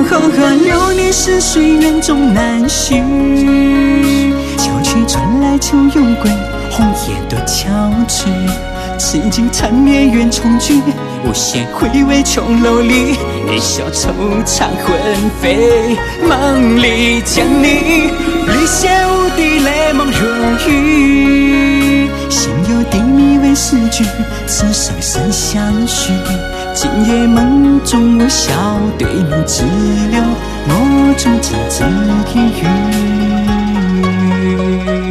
流年似水，园中难续。秋去春来秋又归，红叶多憔悴。此经残年怨重聚，无限回味琼楼里，年少惆怅魂飞。梦里见你，泪血无敌，泪梦如雨。心有低迷为诗句，此生生相许。今夜梦中我笑对你，只留我中情字一语。